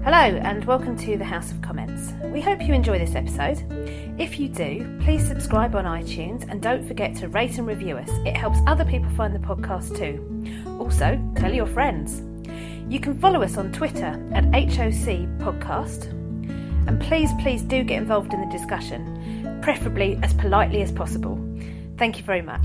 Hello and welcome to the House of Comments. We hope you enjoy this episode. If you do, please subscribe on iTunes and don't forget to rate and review us. It helps other people find the podcast too. Also, tell your friends. You can follow us on Twitter at HOC Podcast. And please do get involved in the discussion, preferably as politely as possible. Thank you very much.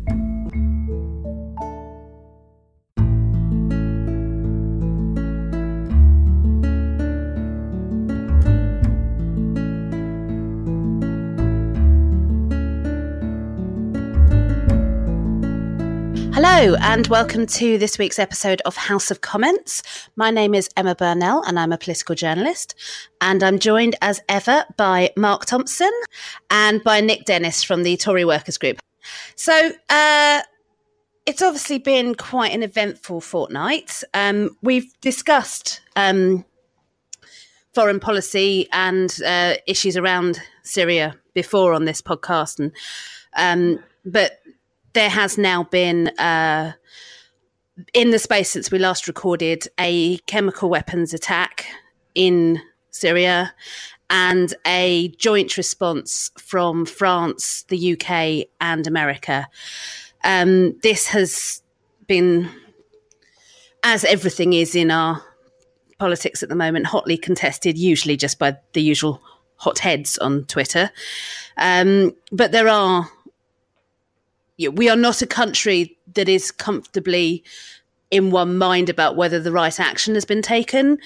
Hello and welcome to this week's episode of House of Comments. My name is Emma Burnell and I'm a political journalist, and I'm joined as ever by Mark Thompson and by Nick Dennis from the Tory Workers Group. So it's obviously been quite an eventful fortnight. We've discussed foreign policy and issues around Syria before on this podcast, but there has now been, in the space since we last recorded, a chemical weapons attack in Syria and a joint response from France, the UK and America. This has been, as everything is in our politics at the moment, hotly contested, usually just by the usual hotheads on Twitter. But there are... We are not a country that is comfortably in one mind about whether the right action has been taken.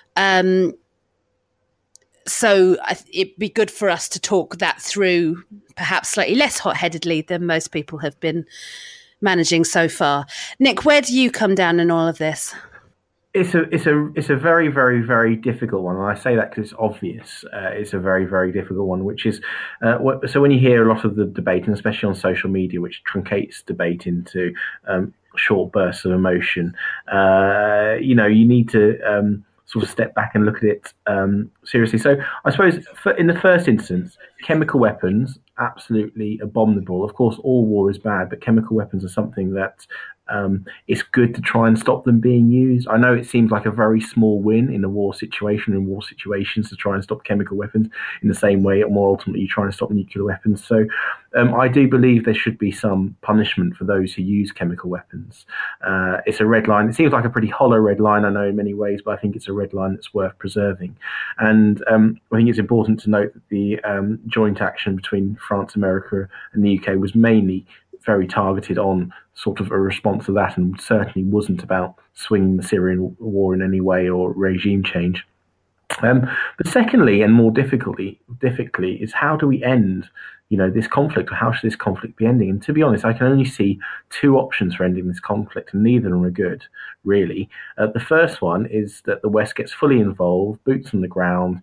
So it'd be good for us to talk that through, perhaps slightly less hot-headedly than most people have been managing so far. Nick, where do you come down in all of this? It's a very, very, very difficult one, and I say that because it's obvious. It's a very, very difficult one, which is so when you hear a lot of the debate, and especially on social media, which truncates debate into short bursts of emotion, you need to sort of step back and look at it seriously. So I suppose in the first instance, chemical weapons, absolutely abominable. Of course, all war is bad, but chemical weapons are something that it's good to try and stop them being used. I know it seems like a very small win in a war situation and war situations to try and stop chemical weapons in the same way, or more ultimately, you try and stop nuclear weapons. So I do believe there should be some punishment for those who use chemical weapons. It's a red line. It seems like a pretty hollow red line, I know, in many ways, but I think it's a red line that's worth preserving. And I think it's important to note that the joint action between France, America and the UK was mainly very targeted on sort of a response to that, and certainly wasn't about swinging the Syrian war in any way or regime change. But secondly, and more difficultly, is how do we end, this conflict, or how should this conflict be ending? And to be honest, I can only see two options for ending this conflict, and neither of them are good, really. The first one is that the West gets fully involved, boots on the ground,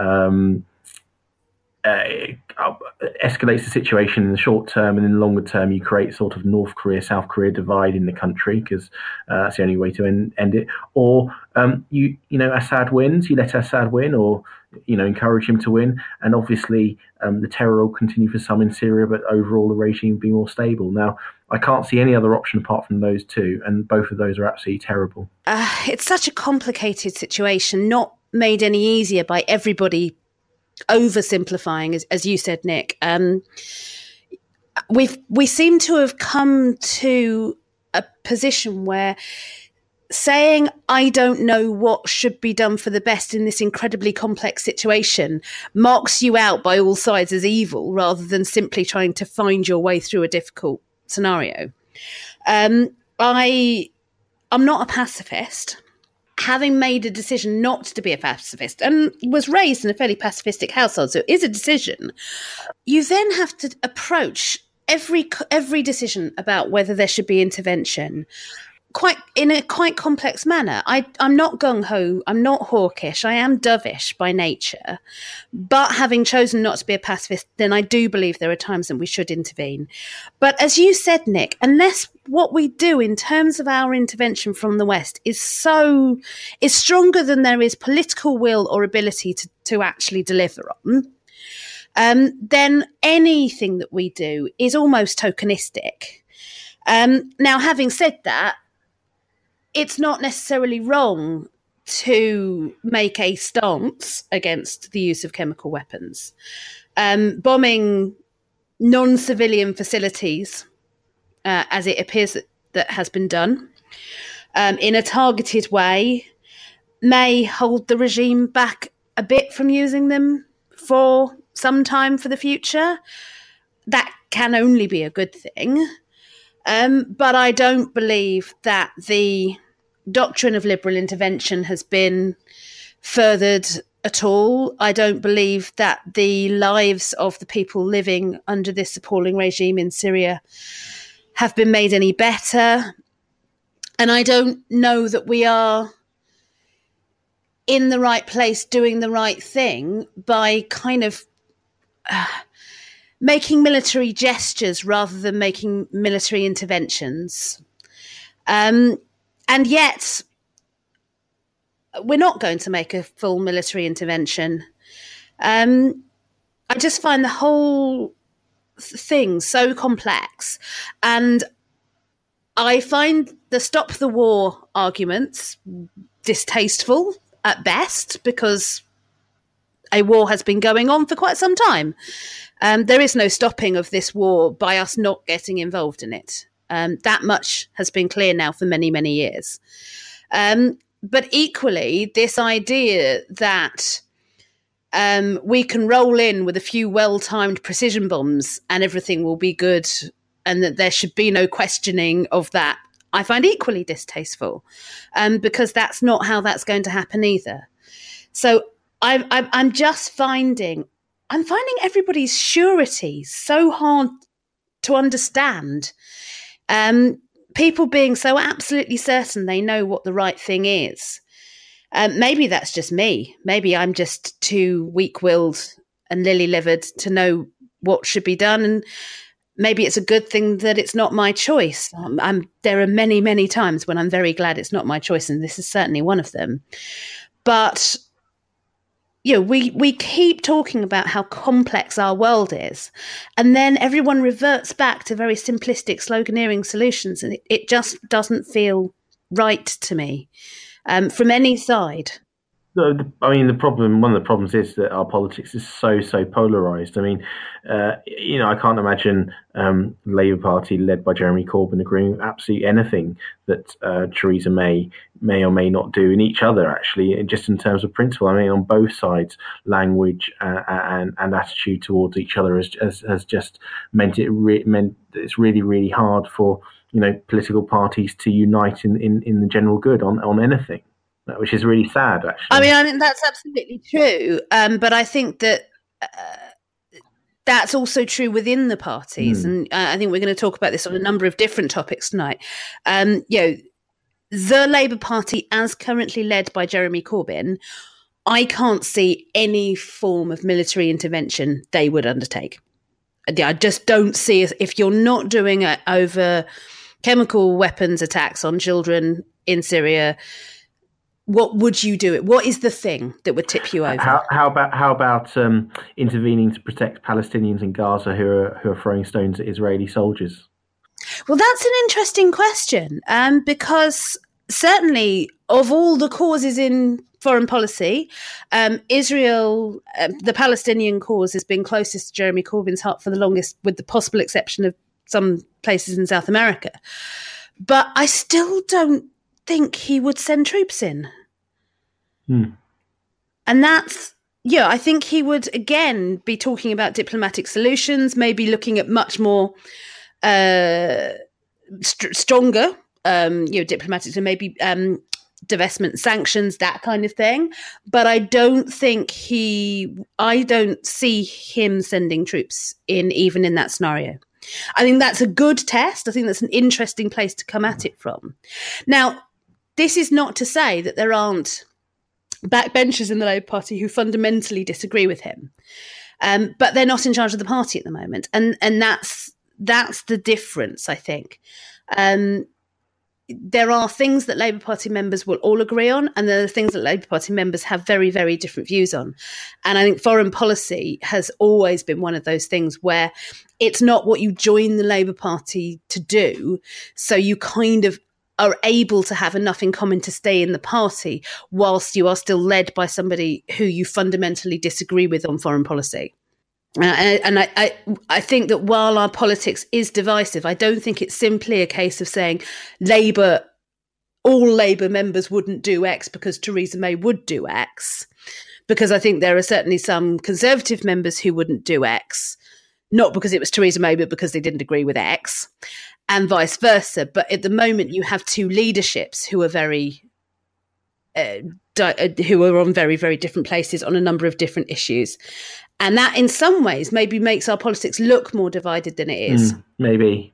escalates the situation in the short term, and in the longer term you create sort of North Korea, South Korea divide in the country, because that's the only way to end it. Or Assad wins, you let Assad win, or encourage him to win, and obviously the terror will continue for some in Syria, but overall the regime will be more stable. Now, I can't see any other option apart from those two, and both of those are absolutely terrible. It's such a complicated situation, not made any easier by everybody oversimplifying, as you said, Nick. We seem to have come to a position where saying I don't know what should be done for the best in this incredibly complex situation marks you out by all sides as evil, rather than simply trying to find your way through a difficult scenario. I'm not a pacifist. Having made a decision not to be a pacifist, and was raised in a fairly pacifistic household, so it is a decision, you then have to approach every decision about whether there should be intervention in a quite complex manner. I'm not gung-ho, I'm not hawkish, I am dovish by nature, but having chosen not to be a pacifist, then I do believe there are times that we should intervene. But as you said, Nick, unless what we do in terms of our intervention from the West is stronger than there is political will or ability to actually deliver on, then anything that we do is almost tokenistic. Now, having said that, it's not necessarily wrong to make a stance against the use of chemical weapons. Bombing non-civilian facilities, as it appears that has been done, in a targeted way, may hold the regime back a bit from using them for some time for the future. That can only be a good thing. But I don't believe that the doctrine of liberal intervention has been furthered at all. I don't believe that the lives of the people living under this appalling regime in Syria have been made any better. And I don't know that we are in the right place doing the right thing by kind of making military gestures rather than making military interventions. And yet, we're not going to make a full military intervention. I just find the whole thing so complex. And I find the stop the war arguments distasteful at best, because a war has been going on for quite some time. There is no stopping of this war by us not getting involved in it. That much has been clear now for many, many years. But equally, this idea that we can roll in with a few well-timed precision bombs and everything will be good, and that there should be no questioning of that, I find equally distasteful, because that's not how that's going to happen either. So I'm finding everybody's surety so hard to understand. People being so absolutely certain they know what the right thing is. Maybe that's just me. Maybe I'm just too weak-willed and lily-livered to know what should be done, and maybe it's a good thing that it's not my choice. There are many, many times when I'm very glad it's not my choice, and this is certainly one of them. But we keep talking about how complex our world is, and then everyone reverts back to very simplistic sloganeering solutions, and it just doesn't feel right to me from any side. One of the problems is that our politics is so polarized. I mean, I can't imagine the Labour Party led by Jeremy Corbyn agreeing with absolutely anything that Theresa May or may not do in each other, actually, just in terms of principle. I mean, on both sides, language and attitude towards each other has just meant it's really, really hard for political parties to unite in the general good on anything. Which is really sad, actually. I mean, that's absolutely true. But I think that that's also true within the parties. And I think we're going to talk about this on a number of different topics tonight. The Labour Party, as currently led by Jeremy Corbyn, I can't see any form of military intervention they would undertake. I just don't see, if you're not doing it over chemical weapons attacks on children in Syria, what would you do? What is the thing that would tip you over? How about intervening to protect Palestinians in Gaza who are throwing stones at Israeli soldiers? Well, that's an interesting question, because certainly of all the causes in foreign policy, Israel, the Palestinian cause, has been closest to Jeremy Corbyn's heart for the longest, with the possible exception of some places in South America. But I still don't think he would send troops in. And that's, I think he would again be talking about diplomatic solutions, maybe looking at much more stronger, diplomatic, so maybe divestment sanctions, that kind of thing. But I don't see him sending troops in, even in that scenario. I think that's a good test. I think that's an interesting place to come at it from. Now, this is not to say that there aren't backbenchers in the Labour Party who fundamentally disagree with him, but they're not in charge of the party at the moment, and that's the difference, I think. There are things that Labour Party members will all agree on, and there are things that Labour Party members have very, very different views on. And I think foreign policy has always been one of those things where it's not what you join the Labour Party to do, so you kind of are able to have enough in common to stay in the party whilst you are still led by somebody who you fundamentally disagree with on foreign policy. And I think that while our politics is divisive, I don't think it's simply a case of saying all Labour members wouldn't do X because Theresa May would do X, because I think there are certainly some Conservative members who wouldn't do X, not because it was Theresa May, but because they didn't agree with X, and vice versa. But at the moment, you have two leaderships who are who are on very, very different places on a number of different issues. And that in some ways maybe makes our politics look more divided than it is. Maybe.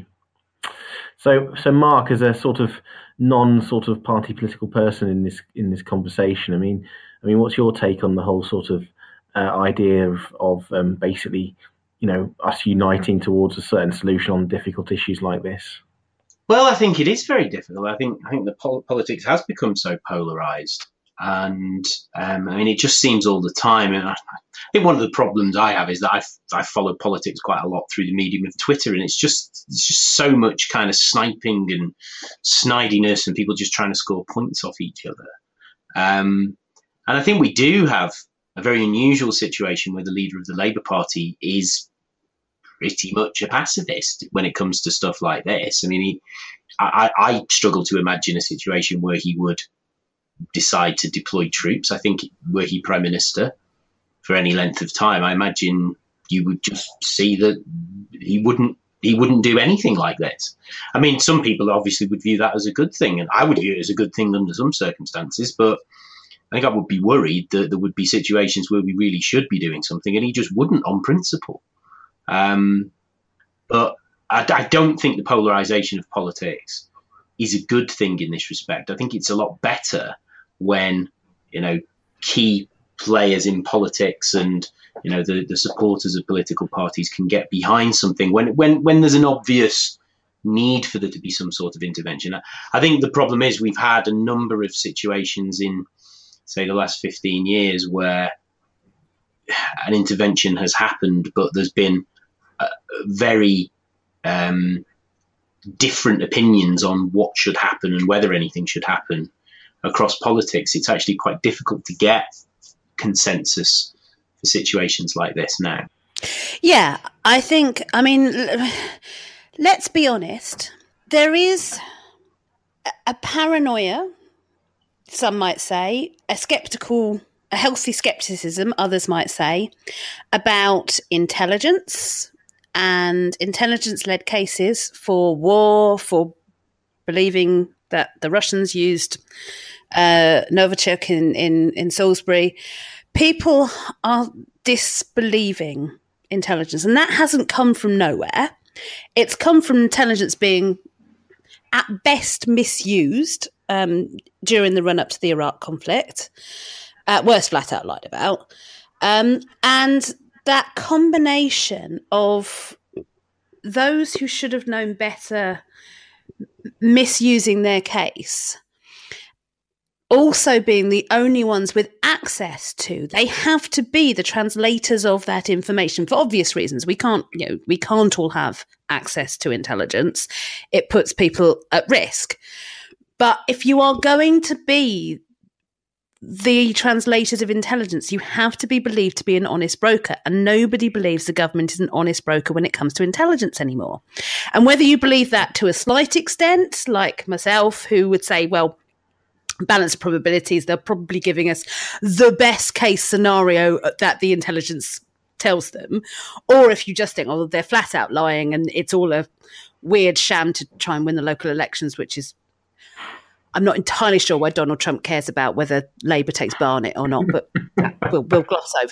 So Mark, as a sort of party political person in this conversation, I mean, what's your take on the whole sort of idea of basically, us uniting towards a certain solution on difficult issues like this? Well, I think it is very difficult. I think the politics has become so polarised, and it just seems all the time. And I think one of the problems I have is that I follow politics quite a lot through the medium of Twitter, and it's just so much kind of sniping and snidiness, and people just trying to score points off each other. And I think we do have a very unusual situation where the leader of the Labour Party is pretty much a pacifist when it comes to stuff like this. I mean, I struggle to imagine a situation where he would decide to deploy troops. I think were he Prime Minister for any length of time, I imagine you would just see that he wouldn't do anything like this. I mean, some people obviously would view that as a good thing, and I would view it as a good thing under some circumstances, but I think I would be worried that there would be situations where we really should be doing something and he just wouldn't on principle. But I don't think the polarisation of politics is a good thing in this respect. I think it's a lot better when, key players in politics and, the supporters of political parties can get behind something when there's an obvious need for there to be some sort of intervention. I think the problem is we've had a number of situations in, say, the last 15 years where an intervention has happened, but there's been very different opinions on what should happen and whether anything should happen across politics. It's actually quite difficult to get consensus for situations like this now. Yeah, let's be honest. There is a paranoia, some might say, a healthy skepticism, others might say, about intelligence and intelligence-led cases for war, for believing that the Russians used Novichok in Salisbury. People are disbelieving intelligence, and that hasn't come from nowhere. It's come from intelligence being, at best, misused during the run-up to the Iraq conflict, worst flat out lied about. And that combination of those who should have known better misusing their case, also being the only ones with access to, they have to be the translators of that information for obvious reasons. We can't all have access to intelligence. It puts people at risk. But if you are going to be the translators of intelligence, you have to be believed to be an honest broker, and nobody believes the government is an honest broker when it comes to intelligence anymore. And whether you believe that to a slight extent, like myself, who would say, well, balance of probabilities, they're probably giving us the best case scenario that the intelligence tells them, or if you just think, oh, they're flat out lying and it's all a weird sham to try and win the local elections, which is, I'm not entirely sure why Donald Trump cares about whether Labour takes Barnet or not, but we'll gloss over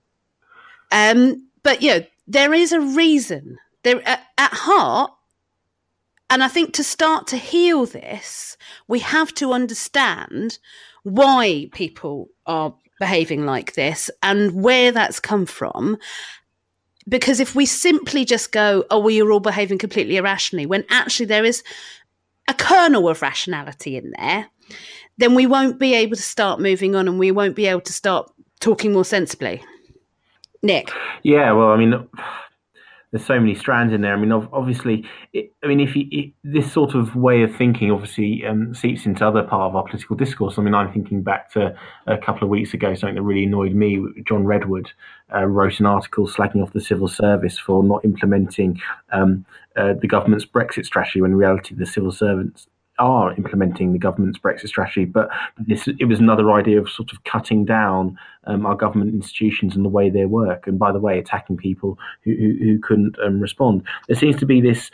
that. But, there is a reason. There at heart, and I think to start to heal this, we have to understand why people are behaving like this and where that's come from. Because if we simply just go, oh, well, you're all behaving completely irrationally, when actually there is a kernel of rationality in there, then we won't be able to start moving on and we won't be able to start talking more sensibly. Nick? Yeah, well, there's so many strands in there. I mean, obviously, this sort of way of thinking obviously seeps into other part of our political discourse. I mean, I'm thinking back to a couple of weeks ago, something that really annoyed me. John Redwood wrote an article slagging off the civil service for not implementing the government's Brexit strategy, when in reality the civil servants are implementing the government's Brexit strategy. But it was another idea of sort of cutting down our government institutions and the way they work, and by the way, attacking people who couldn't respond. There seems to be this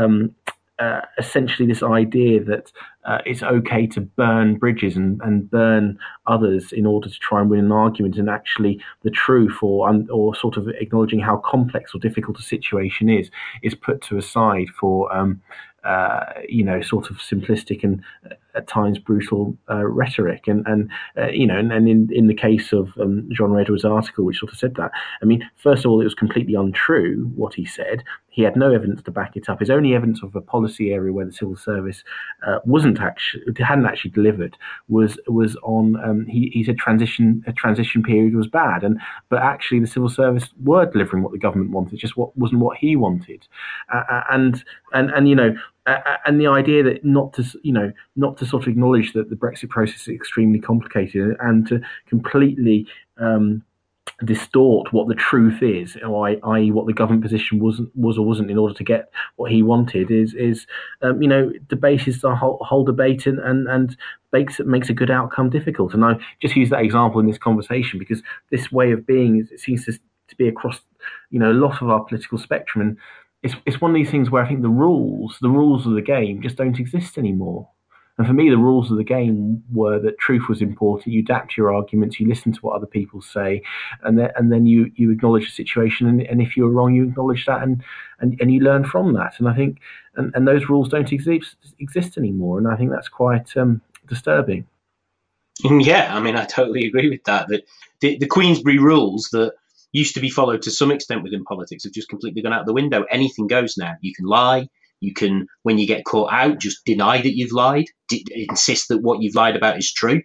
essentially this idea that it's okay to burn bridges and burn others in order to try and win an argument, and actually the truth or sort of acknowledging how complex or difficult a situation is put to a side for sort of simplistic and at times brutal rhetoric, and in the case of John Redwood's article, which sort of said that. I mean, first of all, it was completely untrue what he said. He had no evidence to back it up. His only evidence of a policy area where the civil service hadn't actually delivered was on he said a transition period was bad, but actually the civil service were delivering what the government wanted, just wasn't what he wanted, and the idea that not to sort of acknowledge that the Brexit process is extremely complicated and to completely distort what the truth is, i.e. what the government position was or wasn't in order to get what he wanted is debases the whole debate and makes a good outcome difficult. And I just use that example in this conversation because this way of being it seems to be across a lot of our political spectrum, and it's one of these things where I think the rules of the game just don't exist anymore. And for me, the rules of the game were that truth was important. You adapt your arguments, you listen to what other people say, and then you acknowledge the situation. And if you're wrong, you acknowledge that and you learn from that. And I think and those rules don't exist anymore. And I think that's quite disturbing. Yeah, I mean, I totally agree with that. That the Queensberry rules that used to be followed to some extent within politics have just completely gone out the window. Anything goes now. You can lie. You can, when you get caught out, just deny that you've lied. Insist that what you've lied about is true.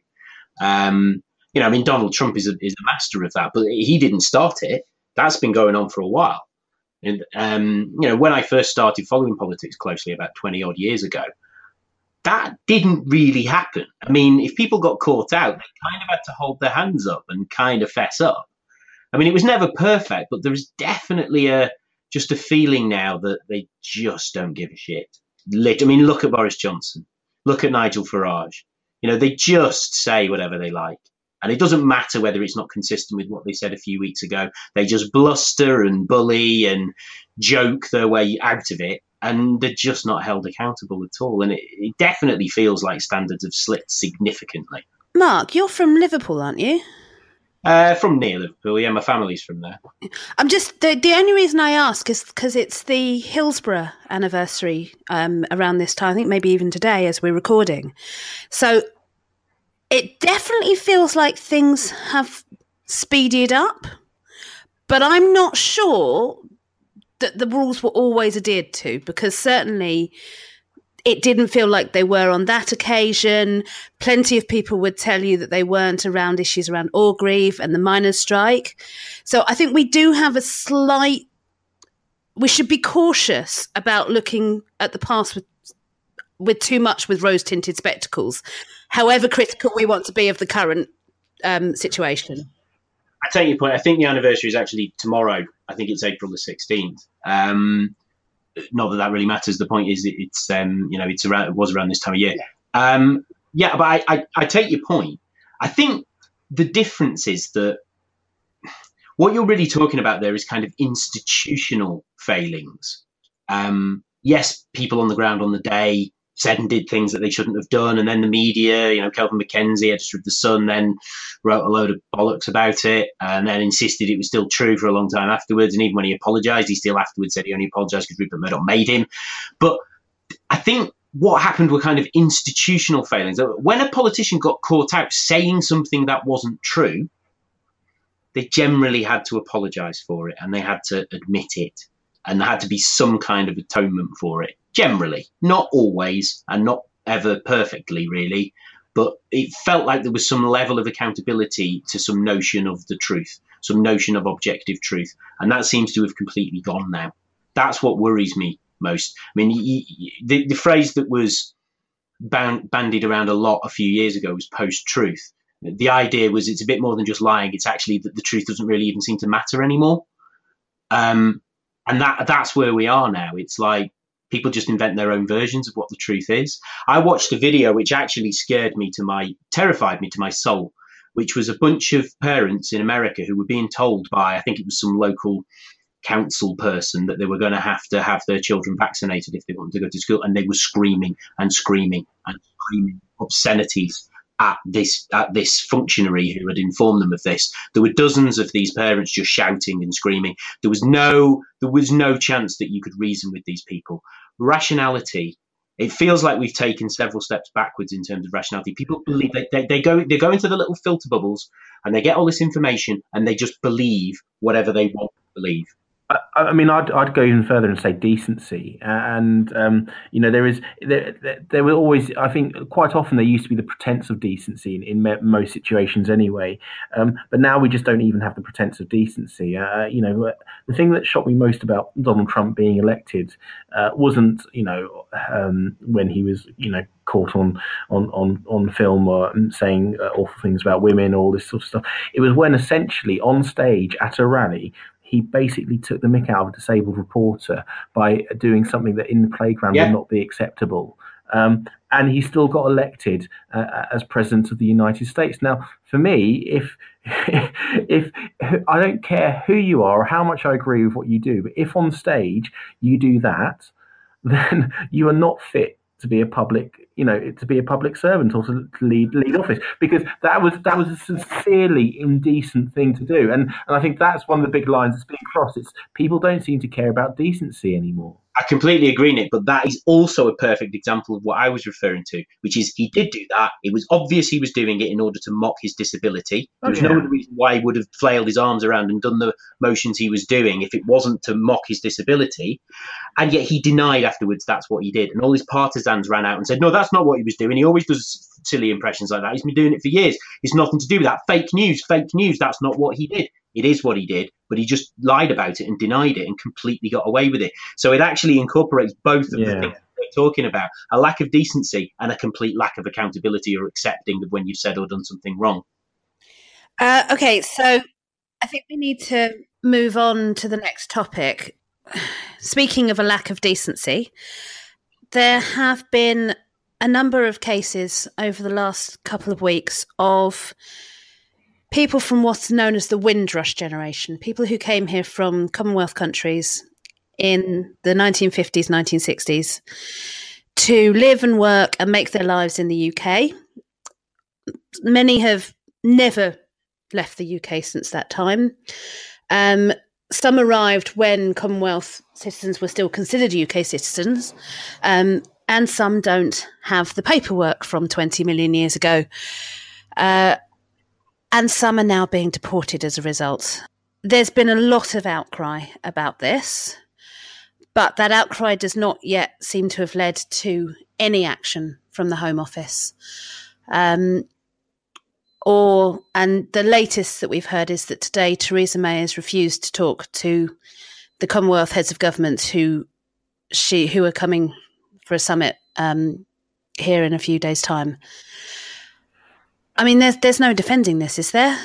Donald Trump is a master of that, but he didn't start it. That's been going on for a while. And when I first started following politics closely about 20 odd years ago, that didn't really happen. I mean, if people got caught out, they kind of had to hold their hands up and kind of fess up. I mean, it was never perfect, but there is definitely just a feeling now that they just don't give a shit. I mean, look at Boris Johnson. Look at Nigel Farage. They just say whatever they like. And it doesn't matter whether it's not consistent with what they said a few weeks ago. They just bluster and bully and joke their way out of it. And they're just not held accountable at all. And it definitely feels like standards have slipped significantly. Mark, you're from Liverpool, aren't you? From near Liverpool, yeah. My family's from there. I'm just the only reason I ask is because it's the Hillsborough anniversary around this time. I think maybe even today as we're recording. So it definitely feels like things have speeded up, but I'm not sure that the rules were always adhered to, because certainly it didn't feel like they were on that occasion. Plenty of people would tell you that they weren't around issues around Orgreave and the miners' strike. So I think we do have we should be cautious about looking at the past with too much with rose-tinted spectacles, however critical we want to be of the current situation. I take your point. I think the anniversary is actually tomorrow. I think it's April the 16th. Not that really matters. The point is, it was around this time of year. But I take your point. I think the difference is that what you're really talking about there is kind of institutional failings. Yes, people on the ground on the day said and did things that they shouldn't have done, and then the media, Kelvin MacKenzie, editor of The Sun, then wrote a load of bollocks about it, and then insisted it was still true for a long time afterwards. And even when he apologised, he still afterwards said he only apologised because Rupert Murdoch made him. But I think what happened were kind of institutional failings. When a politician got caught out saying something that wasn't true, they generally had to apologise for it, and they had to admit it, and there had to be some kind of atonement for it. Generally, not always, and not ever perfectly, really, but it felt like there was some level of accountability to some notion of the truth, some notion of objective truth, and that seems to have completely gone now. That's what worries me most. I mean, the phrase that was bandied around a lot a few years ago was post-truth. The idea was it's a bit more than just lying. It's actually that the truth doesn't really even seem to matter anymore. And that's where we are now. It's like people just invent their own versions of what the truth is. I watched a video which actually terrified me to my soul, which was a bunch of parents in America who were being told by, I think it was some local council person, that they were going to have their children vaccinated if they wanted to go to school, and they were screaming and screaming and screaming obscenities at this functionary who had informed them of this. There were dozens of these parents just shouting and screaming. There was no chance that you could reason with these people. Rationality. It feels like we've taken several steps backwards in terms of rationality. People believe they go into the little filter bubbles and they get all this information and they just believe whatever they want to believe. I mean, I'd go even further and say decency, and there will always, I think, quite often there used to be the pretense of decency in most situations anyway, but now we just don't even have the pretense of decency. The thing that shocked me most about Donald Trump being elected wasn't when he was caught on film or saying awful things about women, all this sort of stuff. It was when essentially on stage at a rally, he basically took the mick out of a disabled reporter by doing something that in the playground would not be acceptable. And he still got elected as president of the United States. Now, for me, if I don't care who you are or how much I agree with what you do, but if on stage you do that, then you are not fit to be a public servant or to lead office, because that was a sincerely indecent thing to do, and I think that's one of the big lines that's being crossed. It's people don't seem to care about decency anymore. I completely agree, Nick, but that is also a perfect example of what I was referring to, which is he did do that. It was obvious he was doing it in order to mock his disability. There was no reason why he would have flailed his arms around and done the motions he was doing if it wasn't to mock his disability. And yet he denied afterwards that's what he did. And all his partisans ran out and said, no, that's not what he was doing. He always does silly impressions like that. He's been doing it for years. It's nothing to do with that. Fake news. That's not what he did. It is what he did, but he just lied about it and denied it and completely got away with it. So it actually incorporates both of the things we're talking about, a lack of decency and a complete lack of accountability or accepting of when you've said or done something wrong. Okay, so I think we need to move on to the next topic. Speaking of a lack of decency, there have been a number of cases over the last couple of weeks of people from what's known as the Windrush generation, people who came here from Commonwealth countries in the 1950s, 1960s to live and work and make their lives in the UK. Many have never left the UK since that time. Some arrived when Commonwealth citizens were still considered UK citizens, and some don't have the paperwork from 20 million years ago. And some are now being deported as a result. There's been a lot of outcry about this, but that outcry does not yet seem to have led to any action from the Home Office. And the latest that we've heard is that today Theresa May has refused to talk to the Commonwealth heads of government who are coming for a summit here in a few days' time. I mean, there's no defending this, is there?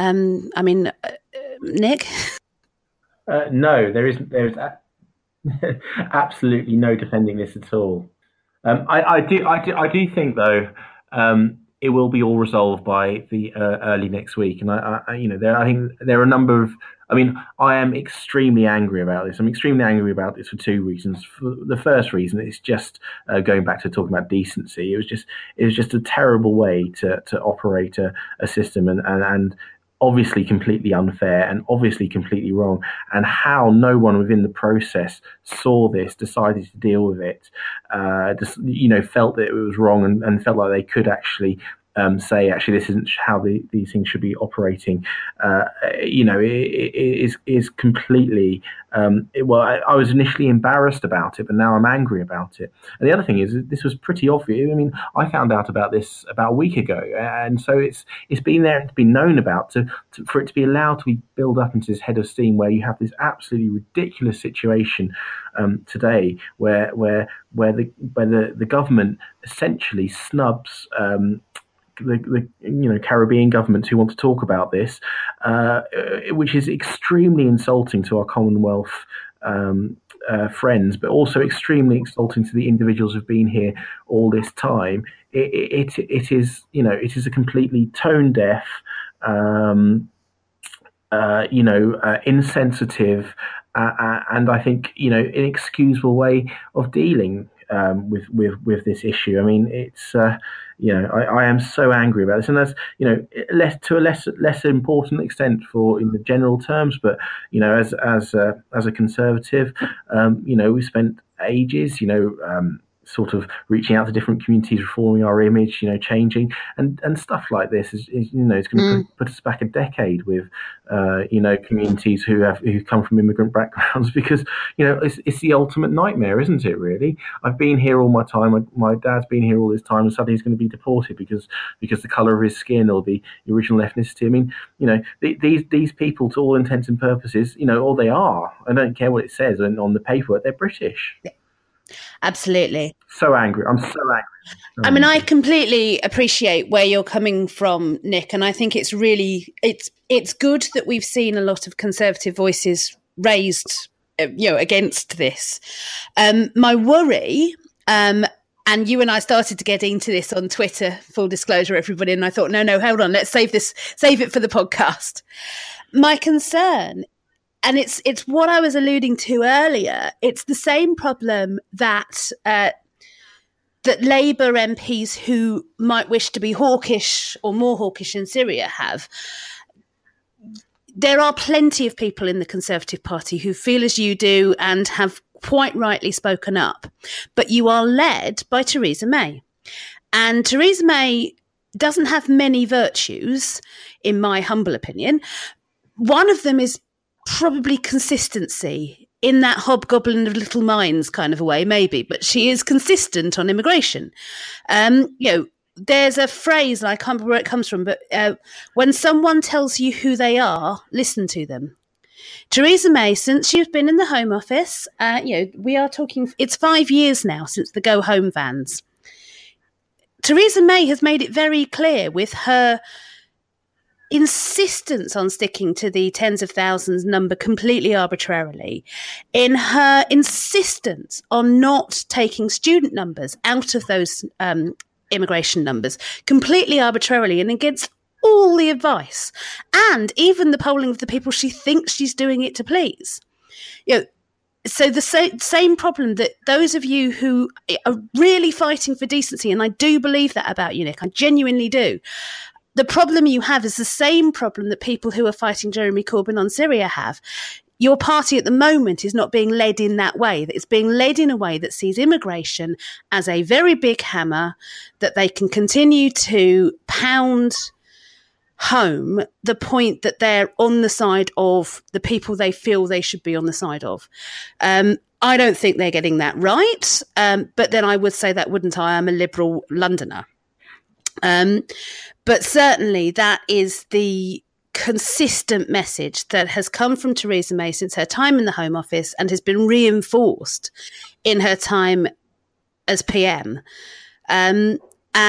Nick? No, there isn't. There is absolutely no defending this at all. I do think though it will be all resolved by the early next week, and I think there are a number of. I mean, I am extremely angry about this. I'm extremely angry about this for two reasons. The first reason is just going back to talking about decency. It was just a terrible way to operate a system, and obviously completely unfair and obviously completely wrong. And how no one within the process saw this, decided to deal with it, felt that it was wrong and felt like they could actually say actually this isn't how these things should be operating, is completely. I was initially embarrassed about it, but now I'm angry about it. And the other thing is, this was pretty obvious. I mean, I found out about this about a week ago, and so it's been there and it's been known about. For it to be allowed to be built up into this head of steam, where you have this absolutely ridiculous situation today, where the government essentially snubs. The Caribbean governments who want to talk about this, which is extremely insulting to our Commonwealth friends, but also extremely insulting to the individuals who've been here all this time. It is a completely tone deaf, insensitive, and I think inexcusable way of dealing with this issue. I mean, it's I am so angry about this, and that's to a less important extent in the general terms. But as a conservative, we spent ages, sort of reaching out to different communities, reforming our image, changing, and stuff like this is it's going to put us back a decade with communities who come from immigrant backgrounds, because it's the ultimate nightmare, isn't it? Really, I've been here all my time. My dad's been here all this time, and suddenly he's going to be deported because the colour of his skin or the original ethnicity. I mean, these people, to all intents and purposes, or they are. I don't care what it says on the paperwork. They're British. Yeah. Absolutely. So angry. I'm so angry. I mean, I completely appreciate where you're coming from, Nick, and I think it's really it's good that we've seen a lot of conservative voices raised, against this. My worry, and you and I started to get into this on Twitter, full disclosure, everybody, and I thought, no, hold on, let's save it for the podcast. My concern, and it's what I was alluding to earlier. It's the same problem that Labour MPs who might wish to be hawkish or more hawkish in Syria have. There are plenty of people in the Conservative Party who feel as you do and have quite rightly spoken up. But you are led by Theresa May. And Theresa May doesn't have many virtues, in my humble opinion. One of them is probably consistency, in that hobgoblin of little minds kind of a way, maybe, but she is consistent on immigration. There's a phrase, and I can't remember where it comes from, but when someone tells you who they are, listen to them. Theresa May, since she's been in the Home Office, we are talking, it's 5 years now since the Go Home vans. Theresa May has made it very clear with her insistence on sticking to the tens of thousands number completely arbitrarily, in her insistence on not taking student numbers out of those immigration numbers completely arbitrarily and against all the advice and even the polling of the people she thinks she's doing it to please. So the same problem that those of you who are really fighting for decency, and I do believe that about you, Nick, I genuinely do. The problem you have is the same problem that people who are fighting Jeremy Corbyn on Syria have. Your party at the moment is not being led in that way. It's being led in a way that sees immigration as a very big hammer that they can continue to pound home the point that they're on the side of the people they feel they should be on the side of. I don't think they're getting that right. But then I would say that, wouldn't I? I'm a liberal Londoner. But certainly that is the consistent message that has come from Theresa May since her time in the Home Office and has been reinforced in her time as PM. And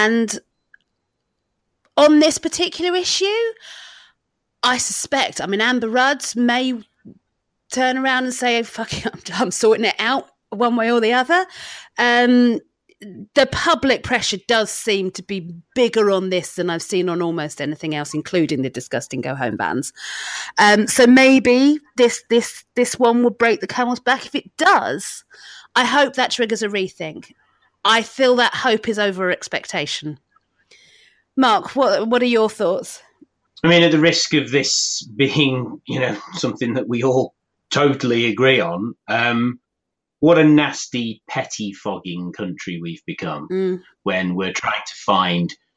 on this particular issue, I suspect, Amber Rudd may turn around and say, fuck it, I'm sorting it out one way or the other. The public pressure does seem to be bigger on this than I've seen on almost anything else, including the disgusting Go Home bans. So maybe this one will break the camel's back. If it does, I hope that triggers a rethink. I feel that hope is over expectation. Mark, what are your thoughts? I mean, at the risk of this being, something that we all totally agree on, what a nasty, petty-fogging country we've become when we're trying to find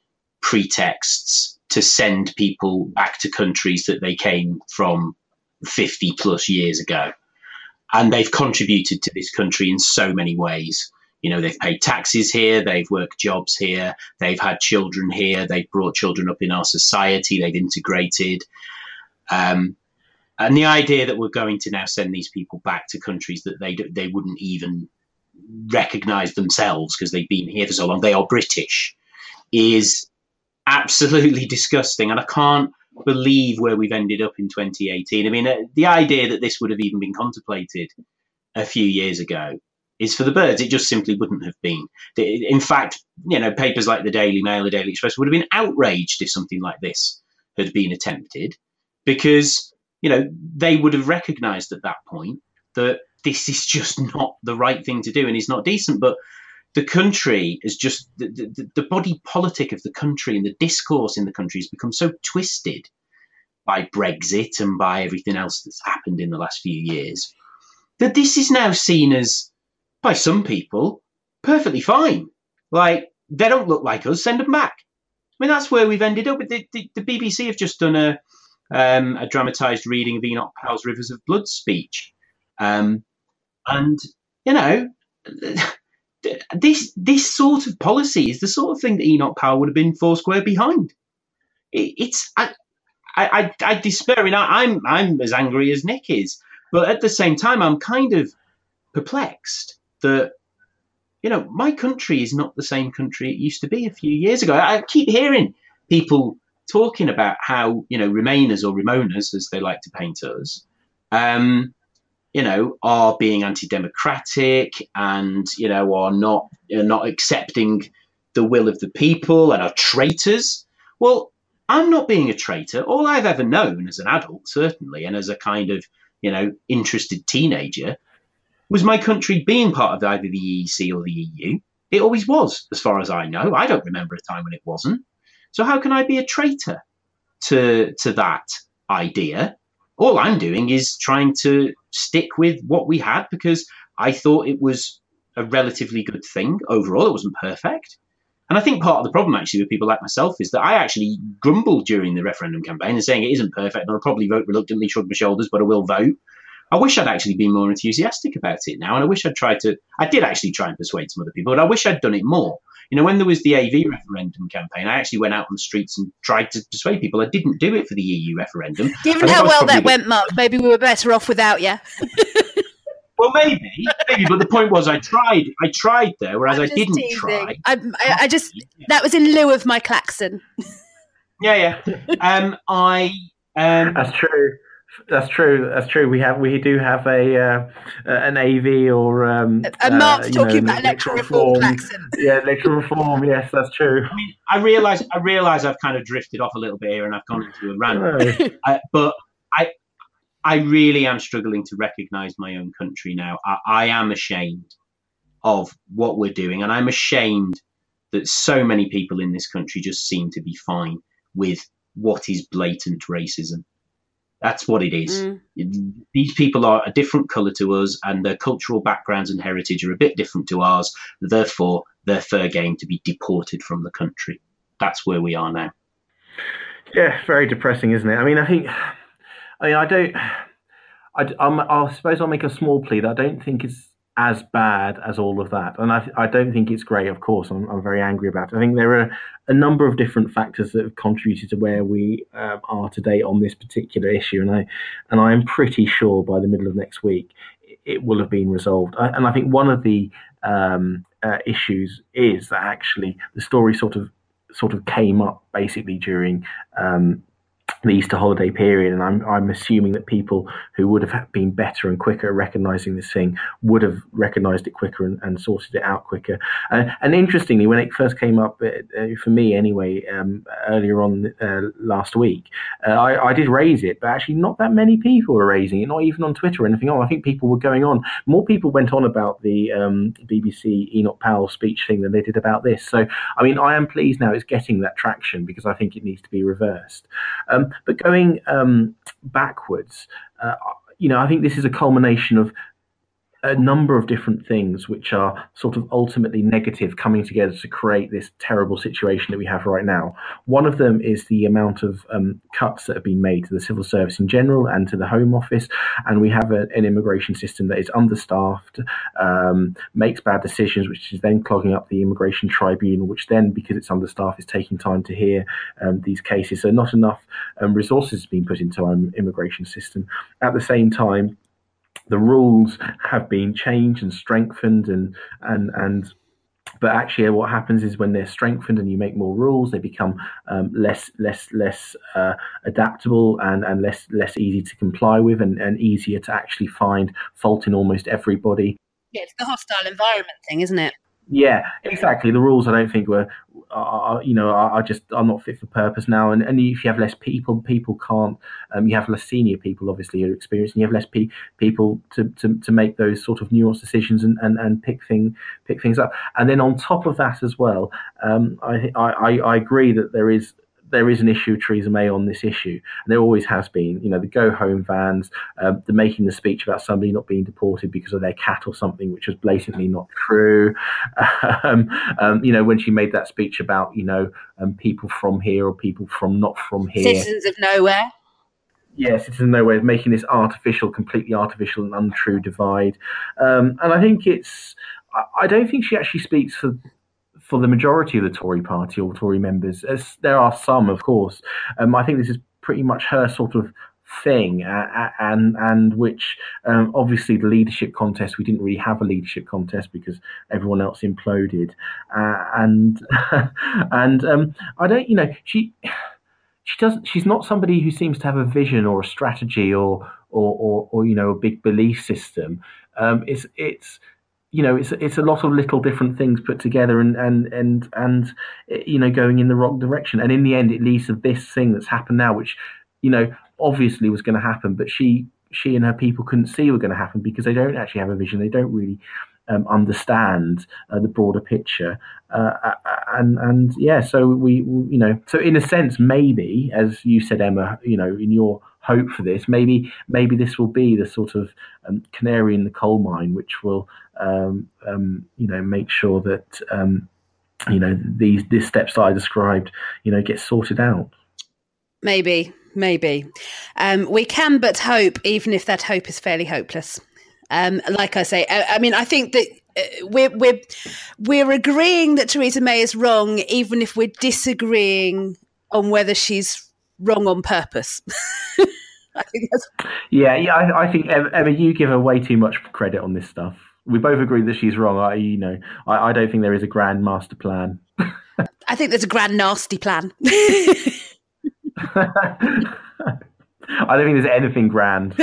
pretexts to send people back to countries that they came from 50 plus years ago. And they've contributed to this country in so many ways. They've paid taxes here, they've worked jobs here, they've had children here, they've brought children up in our society, they've integrated. And the idea that we're going to now send these people back to countries that they wouldn't even recognise themselves because they've been here for so long, they are British, is absolutely disgusting. And I can't believe where we've ended up in 2018. I mean, the idea that this would have even been contemplated a few years ago is for the birds. It just simply wouldn't have been. In fact, papers like the Daily Mail, the Daily Express would have been outraged if something like this had been attempted, because, they would have recognised at that point that this is just not the right thing to do and is not decent. But the country is just the body politic of the country and the discourse in the country has become so twisted by Brexit and by everything else that's happened in the last few years that this is now seen as, by some people, perfectly fine. Like, they don't look like us, send them back. I mean, that's where we've ended up. The BBC have just done a dramatised reading of Enoch Powell's Rivers of Blood speech. This sort of policy is the sort of thing that Enoch Powell would have been foursquare behind. I despair. I mean, I'm as angry as Nick is, but at the same time, I'm kind of perplexed that, my country is not the same country it used to be a few years ago. I keep hearing people talking about how, Remainers, or Remoaners, as they like to paint us, are being anti-democratic and, are not accepting the will of the people and are traitors. Well, I'm not being a traitor. All I've ever known as an adult, certainly, and as a kind of, interested teenager, was my country being part of either the EEC or the EU. It always was, as far as I know. I don't remember a time when it wasn't. So how can I be a traitor to that idea? All I'm doing is trying to stick with what we had because I thought it was a relatively good thing overall. It wasn't perfect. And I think part of the problem, actually, with people like myself is that I actually grumbled during the referendum campaign and saying it isn't perfect and I'll probably vote reluctantly, shrug my shoulders, but I will vote. I wish I'd actually been more enthusiastic about it now. And I wish I did actually try and persuade some other people, but I wish I'd done it more. When there was the AV referendum campaign, I actually went out on the streets and tried to persuade people. I didn't do it for the EU referendum. Given how well that went, Mark, maybe we were better off without you. Well, maybe, but the point was I tried there, whereas I didn't try. I just, that was in lieu of my klaxon. Yeah. That's true. We do have an AV or and Mark's talking about electoral reform. Yeah, electoral reform. Yes, that's true. I mean, I realise I've kind of drifted off a little bit here, and I've gone into a rant. But I really am struggling to recognise my own country now. I am ashamed of what we're doing, and I'm ashamed that so many people in this country just seem to be fine with what is blatant racism. That's what it is. These people are a different colour to us, and their cultural backgrounds and heritage are a bit different to ours. Therefore, they're fair game to be deported from the country. That's where we are now. Yeah, very depressing, isn't it? I mean, I suppose I'll make a small plea that I don't think it's as bad as all of that. And I don't think it's great, of course. I'm very angry about it. I think there are a number of different factors that have contributed to where we are today on this particular issue. And I am pretty sure by the middle of next week, it will have been resolved. And I think one of the issues is that actually the story sort of came up basically during the Easter holiday period, and I'm assuming that people who would have been better and quicker at recognising this thing would have recognised it quicker and sorted it out quicker. And interestingly, when it first came up, for me anyway, earlier on last week, I did raise it, but actually not that many people were raising it, not even on Twitter or anything else. I think people were going on. More people went on about the BBC Enoch Powell speech thing than they did about this. So, I mean, I am pleased now it's getting that traction because I think it needs to be reversed. But going backwards, I think this is a culmination of a number of different things which are sort of ultimately negative coming together to create this terrible situation that we have right now. One of them is the amount of cuts that have been made to the civil service in general and to the Home Office, and we have an immigration system that is understaffed, makes bad decisions, which is then clogging up the immigration tribunal, which then, because it's understaffed, is taking time to hear these cases. So not enough resources being put into our immigration system. At the same time, the rules have been changed and strengthened, but actually what happens is when they're strengthened and you make more rules, they become less adaptable and less easy to comply with, and easier to actually find fault in almost everybody. Yeah, it's the hostile environment thing, isn't it? Yeah, exactly. The rules, I don't think are not fit for purpose now. And if you have less people can't. You have less senior people, obviously, who are experienced, and you have less people to make those sort of nuanced decisions and pick things up. And then on top of that as well, I agree that there is an issue, Theresa May, on this issue. And there always has been, the go home vans, the making the speech about somebody not being deported because of their cat or something, which was blatantly not true. When she made that speech about, people from here or people from not from here. Citizens of nowhere. Yeah, citizens of nowhere, making this completely artificial and untrue divide. And I think I don't think she actually speaks for the majority of the Tory party or Tory members, as there are some, of course. I think this is pretty much her sort of thing, and which obviously the leadership contest, we didn't really have a leadership contest because everyone else imploded, and I don't, she's not somebody who seems to have a vision or a strategy or a big belief system. It's a lot of little different things put together and going in the wrong direction. And in the end, it leads to this thing that's happened now, which, obviously was going to happen, but she and her people couldn't see were going to happen because they don't actually have a vision. They don't really understand the broader picture. So so in a sense, maybe, as you said, Emma, in your hope for this, maybe this will be the sort of canary in the coal mine, which will make sure that these steps that I described get sorted out. Maybe we can but hope, even if that hope is fairly hopeless. Like I say, I think that we're agreeing that Theresa May is wrong, even if we're disagreeing on whether she's wrong on purpose. I think that's... I think, Emma, you give her way too much credit on this stuff. We both agree that she's wrong. I don't think there is a grand master plan. I think there's a grand nasty plan. I don't think there's anything grand.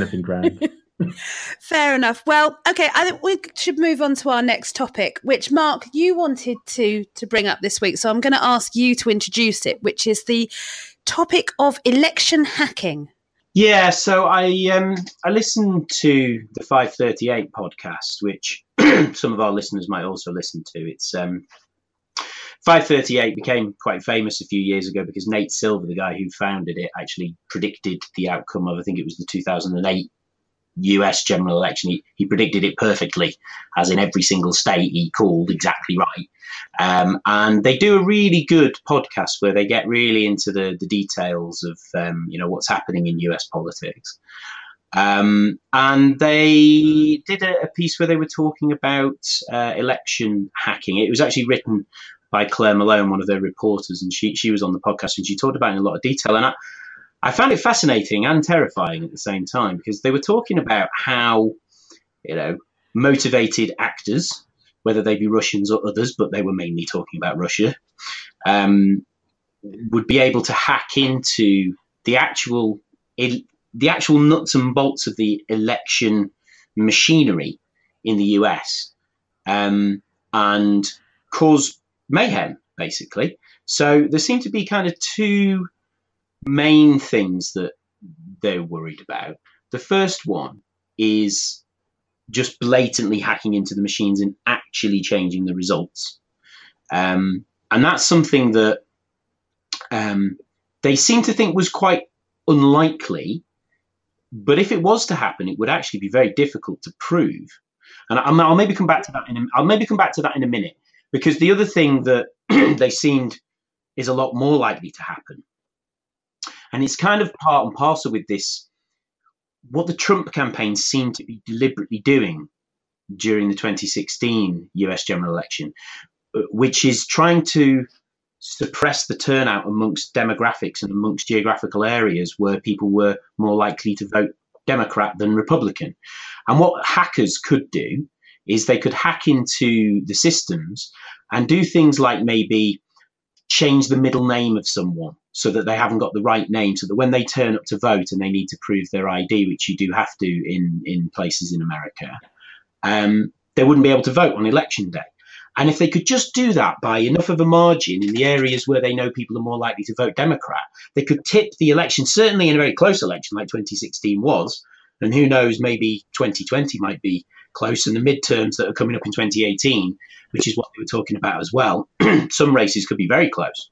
Fair enough. Well, okay, I think we should move on to our next topic, which, Mark, you wanted to bring up this week. So I'm going to ask you to introduce it, which is the topic of election hacking. Yeah, so I listened to the 538 podcast, which some of our listeners might also listen to. It's 538 became quite famous a few years ago because Nate Silver, the guy who founded it, actually predicted the outcome of, I think it was the 2008 US general election. He predicted it perfectly, as in every single state he called exactly right. And they do a really good podcast where they get really into the details of what's happening in US politics. And they did a piece where they were talking about election hacking. It was actually written by Claire Malone, one of their reporters, and she was on the podcast and she talked about it in a lot of detail. And I found it fascinating and terrifying at the same time, because they were talking about how, motivated actors, whether they be Russians or others, but they were mainly talking about Russia, would be able to hack into the actual nuts and bolts of the election machinery in the US, and cause mayhem, basically. So there seem to be kind of two main things that they're worried about. The first one is just blatantly hacking into the machines and actually changing the results. And that's something that they seem to think was quite unlikely. But if it was to happen, it would actually be very difficult to prove. And I'll maybe come back to that in a minute, because the other thing that they seemed is a lot more likely to happen, and it's kind of part and parcel with this, what the Trump campaign seemed to be deliberately doing during the 2016 US general election, which is trying to suppress the turnout amongst demographics and amongst geographical areas where people were more likely to vote Democrat than Republican. And what hackers could do is they could hack into the systems and do things like maybe change the middle name of someone so that they haven't got the right name, so that when they turn up to vote and they need to prove their ID, which you do have to in places in America, they wouldn't be able to vote on election day. And if they could just do that by enough of a margin in the areas where they know people are more likely to vote Democrat, they could tip the election, certainly in a very close election like 2016 was, and who knows, maybe 2020 might be close, and the midterms that are coming up in 2018, which is what we were talking about as well, some races could be very close.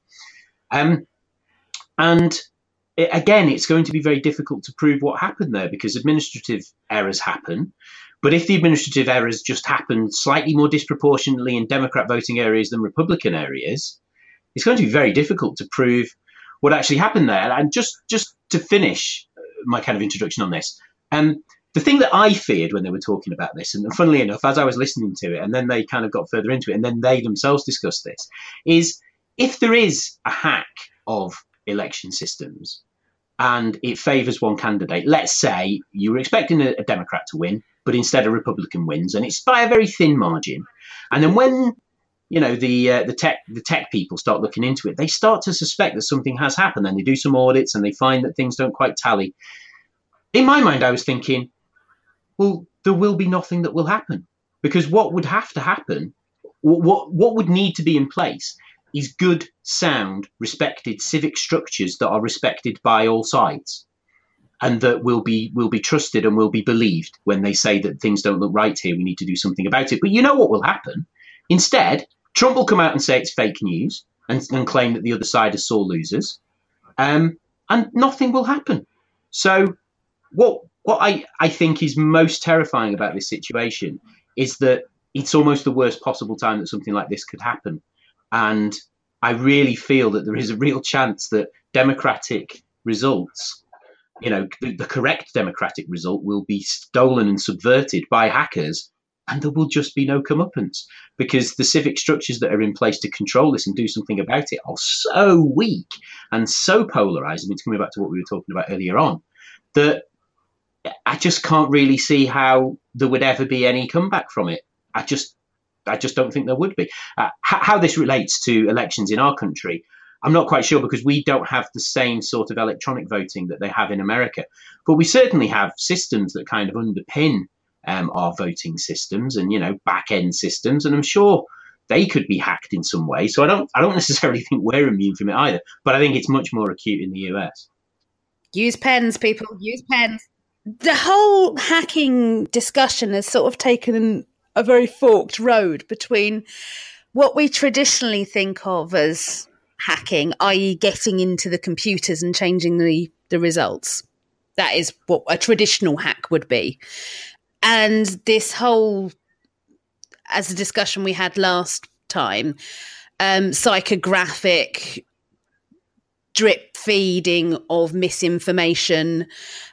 Again, it's going to be very difficult to prove what happened there, because administrative errors happen. But if the administrative errors just happen slightly more disproportionately in Democrat voting areas than Republican areas, it's going to be very difficult to prove what actually happened there. And just to finish my kind of introduction on this, the thing that I feared when they were talking about this, and funnily enough, as I was listening to it, and then they kind of got further into it, and then they themselves discussed this, is if there is a hack of election systems and it favours one candidate, let's say you were expecting a Democrat to win, but instead a Republican wins, and it's by a very thin margin. And then when the tech people start looking into it, they start to suspect that something has happened, and they do some audits and they find that things don't quite tally. In my mind, I was thinking, well, there will be nothing that will happen, because what would have to happen, what would need to be in place is good, sound, respected civic structures that are respected by all sides, and that will be trusted and will be believed when they say that things don't look right here, we need to do something about it. But you know what will happen? Instead, Trump will come out and say it's fake news and claim that the other side is sore losers, and nothing will happen. So what I think is most terrifying about this situation is that it's almost the worst possible time that something like this could happen. And I really feel that there is a real chance that democratic results, the correct democratic result, will be stolen and subverted by hackers, and there will just be no comeuppance, because the civic structures that are in place to control this and do something about it are so weak and so polarized. I mean, it's coming back to what we were talking about earlier on, that I just can't really see how there would ever be any comeback from it. I just don't think there would be. How this relates to elections in our country, I'm not quite sure, because we don't have the same sort of electronic voting that they have in America. But we certainly have systems that kind of underpin our voting systems and, back-end systems. And I'm sure they could be hacked in some way. So I don't necessarily think we're immune from it either. But I think it's much more acute in the US. Use pens, people. Use pens. The whole hacking discussion has sort of taken a very forked road between what we traditionally think of as hacking, i.e. getting into the computers and changing the results. That is what a traditional hack would be. And this whole, as a discussion we had last time, psychographic drip feeding of misinformation,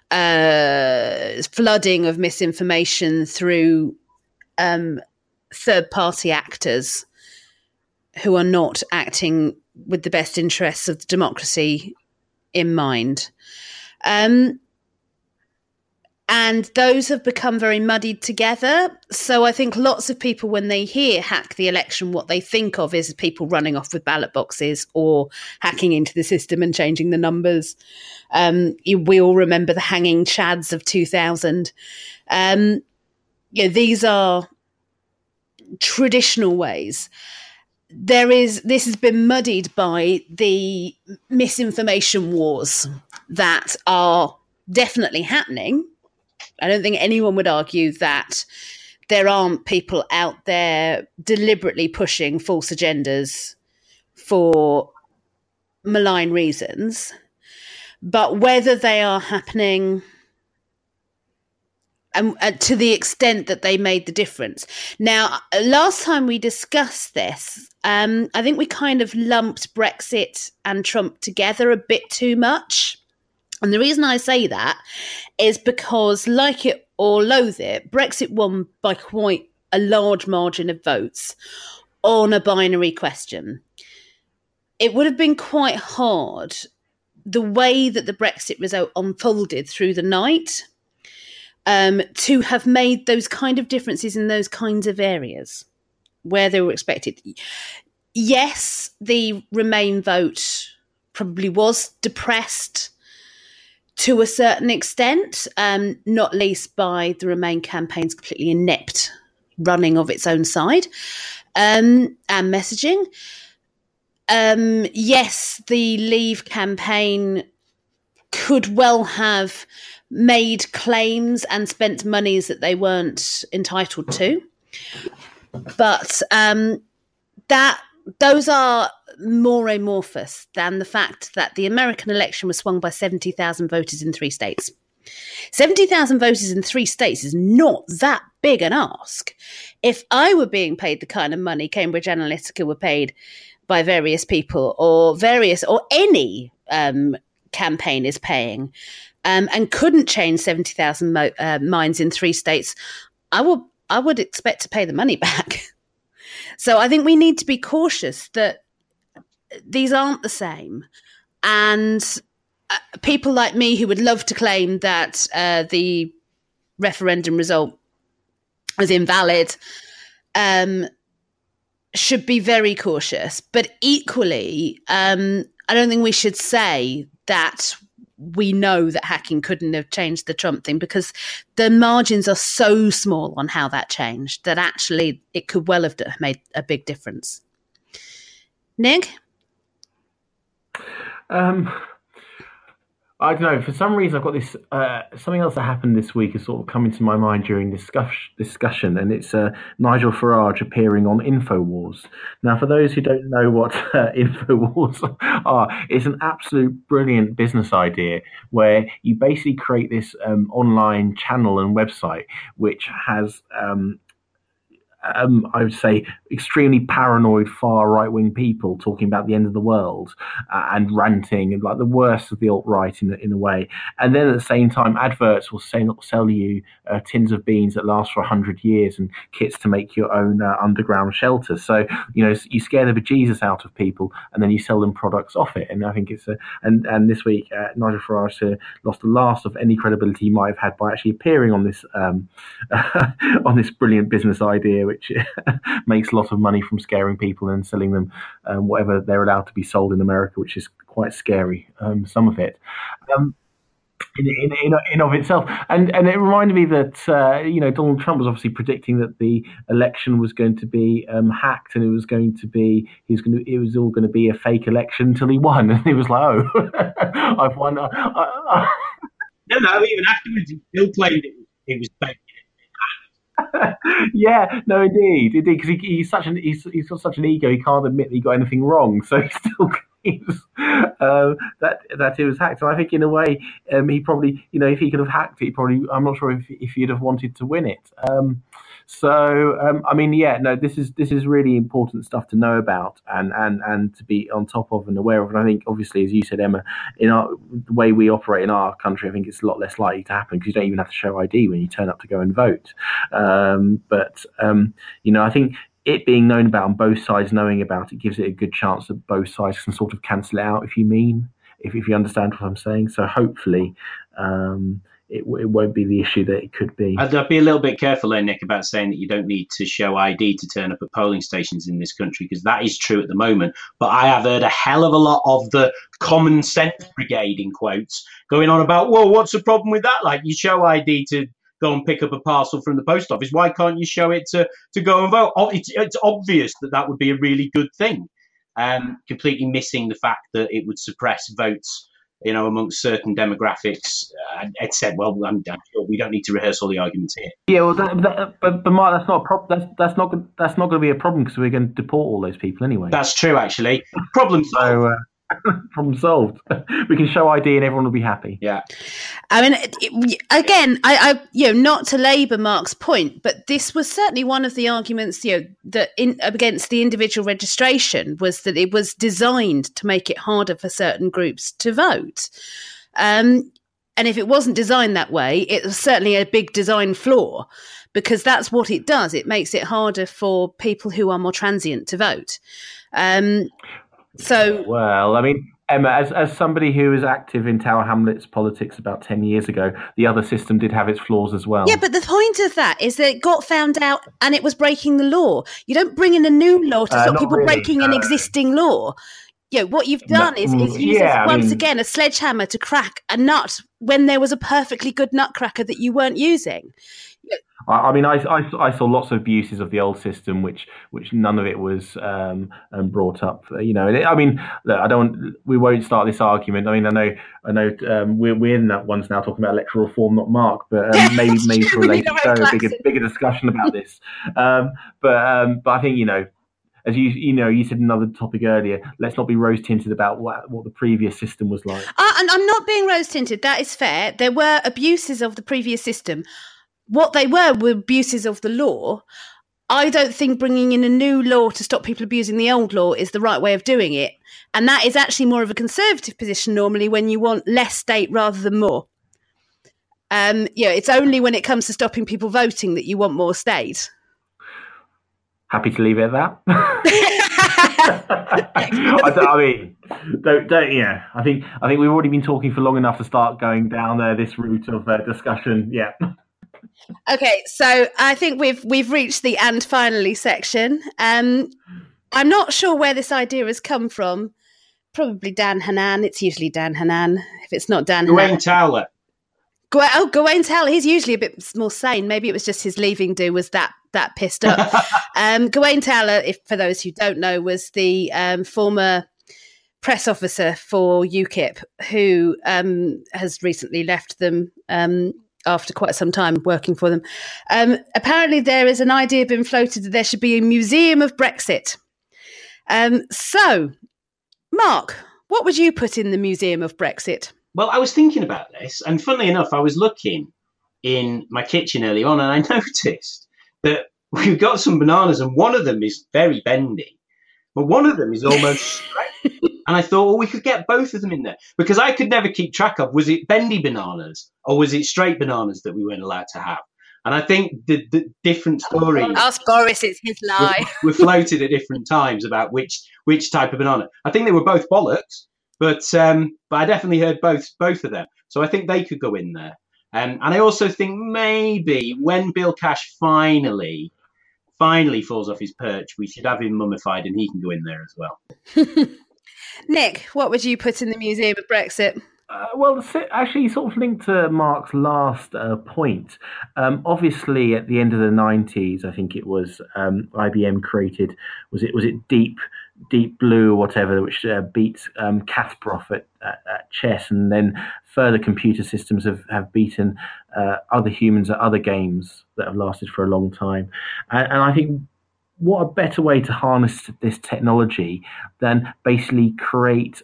flooding of misinformation through third-party actors who are not acting with the best interests of democracy in mind. And those have become very muddied together. So I think lots of people, when they hear hack the election, what they think of is people running off with ballot boxes or hacking into the system and changing the numbers. We all remember the hanging chads of 2000. These are traditional ways. This has been muddied by the misinformation wars that are definitely happening. I don't think anyone would argue that there aren't people out there deliberately pushing false agendas for malign reasons. But whether they are happening And to the extent that they made the difference. Now, last time we discussed this, I think we kind of lumped Brexit and Trump together a bit too much. And the reason I say that is because, like it or loathe it, Brexit won by quite a large margin of votes on a binary question. It would have been quite hard, the way that the Brexit result unfolded through the night, to have made those kind of differences in those kinds of areas where they were expected. Yes, the Remain vote probably was depressed to a certain extent, not least by the Remain campaign's completely inept running of its own side and messaging. Yes, the Leave campaign could well have made claims and spent monies that they weren't entitled to. But those are more amorphous than the fact that the American election was swung by 70,000 voters in 3 states. 70,000 voters in 3 states is not that big an ask. If I were being paid the kind of money Cambridge Analytica were paid by various people or any campaign is paying, and couldn't change 70,000 minds in 3 states, I would expect to pay the money back. So I think we need to be cautious that these aren't the same. And people like me who would love to claim that the referendum result was invalid should be very cautious. But equally, I don't think we should say that we know that hacking couldn't have changed the Trump thing, because the margins are so small on how that changed that actually it could well have made a big difference. Nick? I don't know. For some reason, I've got this something else that happened this week has sort of come into my mind during discussion, and it's Nigel Farage appearing on Infowars. Now, for those who don't know what Infowars are, it's an absolute brilliant business idea where you basically create this online channel and website which has I would say extremely paranoid far right-wing people talking about the end of the world and ranting and like the worst of the alt-right in a way. And then at the same time, adverts will sell you tins of beans that last for 100 years and kits to make your own underground shelter. So, you scare the bejesus out of people and then you sell them products off it. And I think it's and this week, Nigel Farage lost the last of any credibility he might have had by actually appearing on this on this brilliant business idea, which makes a lot of money from scaring people and selling them whatever they're allowed to be sold in America, which is quite scary, some of it. In of itself, and it reminded me that Donald Trump was obviously predicting that the election was going to be hacked, and it was all going to be a fake election until he won, and he was like, "Oh, I've won." No, even afterwards, he still claimed it was fake. Yeah, no, indeed, because he's got such an ego, he can't admit that he got anything wrong, so he still claims that it was hacked. And I think in a way, he probably, if he could have hacked it, I'm not sure if he'd have wanted to win it. This is really important stuff to know about and to be on top of and aware of. And I think, obviously, as you said, Emma, the way we operate in our country, I think it's a lot less likely to happen because you don't even have to show ID when you turn up to go and vote. I think it being known about on both sides, knowing about it, gives it a good chance that both sides can sort of cancel it out, if you understand what I'm saying. So hopefully it won't be the issue that it could be. I'd be a little bit careful there, Nick, about saying that you don't need to show ID to turn up at polling stations in this country, because that is true at the moment. But I have heard a hell of a lot of the common sense brigade, in quotes, going on about, well, what's the problem with that? Like, you show ID to go and pick up a parcel from the post office. Why can't you show it to go and vote? It's obvious that would be a really good thing. Completely missing the fact that it would suppress votes, amongst certain demographics. Ed said, well, I'm sure we don't need to rehearse all the arguments here. Yeah, well, but Mark, that's not a problem. That's not going to be a problem because we're going to deport all those people anyway. That's true, actually. Problem solved. Problem solved. We can show ID and everyone will be happy. Yeah. I mean, again, I not to labour Mark's point, but this was certainly one of the arguments, that against the individual registration was that it was designed to make it harder for certain groups to vote. And if it wasn't designed that way, it was certainly a big design flaw, because that's what it does. It makes it harder for people who are more transient to vote. Well, I mean, Emma, as somebody who was active in Tower Hamlets politics about 10 years ago, the other system did have its flaws as well. Yeah, but the point of that is that it got found out and it was breaking the law. You don't bring in a new law to stop people breaking an existing law. What you've done is use again a sledgehammer to crack a nut when there was a perfectly good nutcracker that you weren't using. I mean, I saw lots of abuses of the old system, which none of it was brought up. We won't start this argument. I mean, I know we're in that ones now talking about electoral reform, not Mark, but maybe for a later show, a bigger discussion about this. But I think as you said in another topic earlier, let's not be rose tinted about what the previous system was like. And I'm not being rose tinted. That is fair. There were abuses of the previous system. What they were abuses of the law. I don't think bringing in a new law to stop people abusing the old law is the right way of doing it. And that is actually more of a conservative position normally when you want less state rather than more. It's only when it comes to stopping people voting that you want more state. Happy to leave it at that. I think we've already been talking for long enough to start going down this route of discussion. Yeah. Okay, so I think we've reached the and finally section. I'm not sure where this idea has come from. Probably Dan Hannan. It's usually Dan Hannan. If it's not Dan Gawain Hannan. Towler. Gawain Towler. He's usually a bit more sane. Maybe it was just his leaving do was that pissed up. Gawain Towler, for those who don't know, was the former press officer for UKIP who has recently left them after quite some time working for them. Apparently there is an idea being floated that there should be a museum of Brexit. So, Mark, what would you put in the museum of Brexit? Well, I was thinking about this, and funnily enough, I was looking in my kitchen early on, and I noticed that we've got some bananas, and one of them is very bendy, but one of them is almost straight. And I thought, we could get both of them in there, because I could never keep track of, was it bendy bananas or was it straight bananas that we weren't allowed to have? And I think the different stories. Ask Boris, it's his lie. Were floated at different times about which type of banana. I think they were both bollocks, but I definitely heard both of them. So I think they could go in there. And I also think maybe when Bill Cash finally falls off his perch, we should have him mummified and he can go in there as well. Nick, what would you put in the Museum of Brexit? Well, actually, sort of linked to Mark's last point. Obviously, at the end of the 90s, I think it was IBM created. Was it Deep Blue or whatever, which beat Kasparov at chess, and then further computer systems have beaten other humans at other games that have lasted for a long time. And I think, what a better way to harness this technology than basically create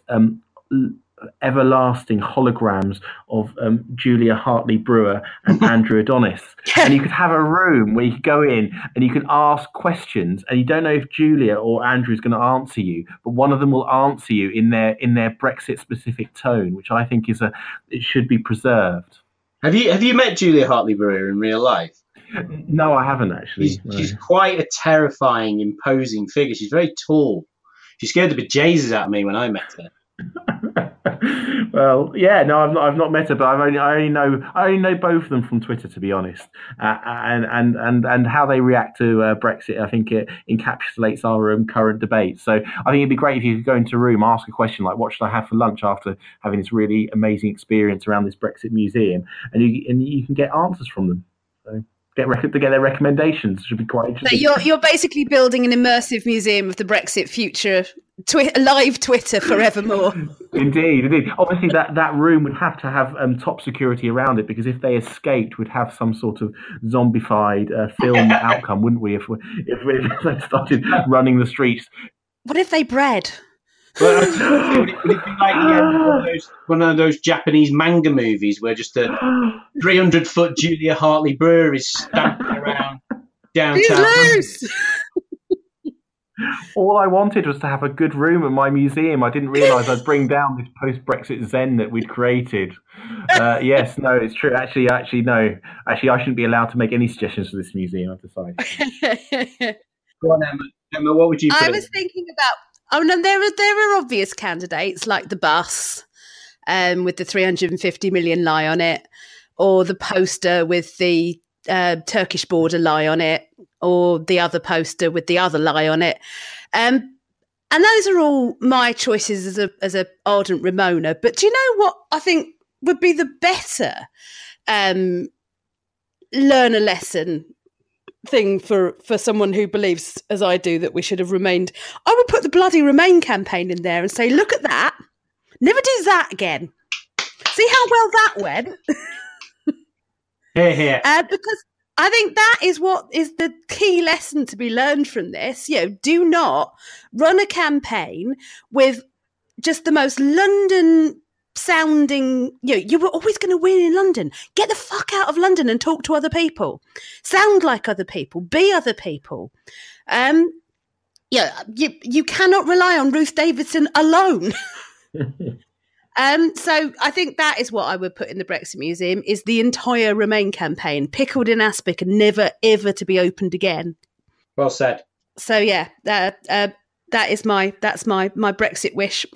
everlasting holograms of Julia Hartley-Brewer and Andrew Adonis. And you could have a room where you could go in and you can ask questions, and you don't know if Julia or Andrew is going to answer you, but one of them will answer you in their Brexit-specific tone, which I think it should be preserved. Have you met Julia Hartley-Brewer in real life? No, I haven't actually. She's quite a terrifying, imposing figure. She's very tall. She scared the bejesus out of me when I met her. Well, yeah, no, I've not met her, but I only know both of them from Twitter, to be honest, and how they react to Brexit. I think it encapsulates our current debate. So I think it'd be great if you could go into a room, ask a question like, "What should I have for lunch?" after having this really amazing experience around this Brexit museum, and you can get answers from them. So. To get their recommendations should be quite interesting. So you're basically building an immersive museum of the Brexit future, live Twitter forevermore. Indeed. Obviously, that room would have to have top security around it, because if they escaped, we'd have some sort of zombified film outcome, wouldn't we? If they started running the streets. What if they bred? Well, would it be like one of those Japanese manga movies where just a 300-foot Julia Hartley-Brewer is stamping around downtown? All I wanted was to have a good room at my museum. I didn't realise I'd bring down this post-Brexit Zen that we'd created. Yes, no, it's true. Actually, no. Actually, I shouldn't be allowed to make any suggestions for this museum, I've decided. Go on, Emma. Emma, what would you put I was thinking about... Oh, no, there are obvious candidates, like the bus with the 350 million lie on it, or the poster with the Turkish border lie on it, or the other poster with the other lie on it. And those are all my choices as a ardent Ramona. But do you know what I think would be the better learn a lesson thing for someone who believes, as I do, that we should have remained? I would put the bloody Remain campaign in there and say, look at that. Never do that again. See how well that went? Here. Because I think that is what is the key lesson to be learned from this. Do not run a campaign with just the most London sounding, you were always going to win in London. Get the fuck out of London and talk to other people. Sound like other people. Be other people. You cannot rely on Ruth Davidson alone. So I think that is what I would put in the Brexit Museum, is the entire Remain campaign, pickled in aspic and never, ever to be opened again. Well said. So, yeah, that's my Brexit wish.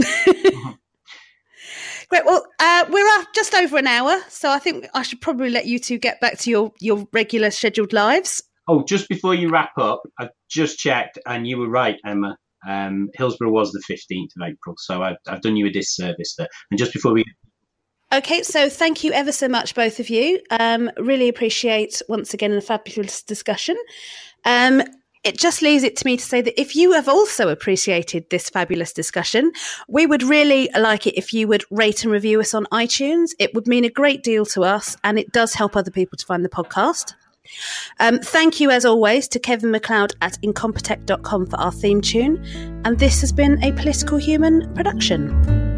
Great. Well, we're just over an hour, so I think I should probably let you two get back to your regular scheduled lives. Oh, just before you wrap up, I just checked, and you were right, Emma. Hillsborough was the 15th of April, so I've done you a disservice there. And just before we... Okay, so thank you ever so much, both of you. Really appreciate, once again, a fabulous discussion. It just leaves it to me to say that if you have also appreciated this fabulous discussion, we would really like it if you would rate and review us on iTunes. It would mean a great deal to us, and it does help other people to find the podcast. Thank you, as always, to Kevin MacLeod at incompetech.com for our theme tune. And this has been a Political Human production.